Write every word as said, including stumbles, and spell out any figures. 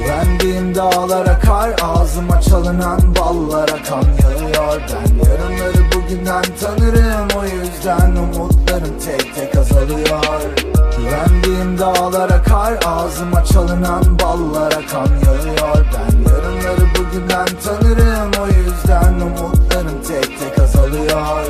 Güvendiğim dağlara kar, ağzıma çalınan ballara kan yağıyor. Ben yarınları bugünden tanırım, o yüzden umutlarım tek tek azalıyor. Güvendiğim dağlara kar, ağzıma çalınan ballara kan yağıyor. Ben yarınları bugünden tanırım, o yüzden umutlarım tek tek azalıyor.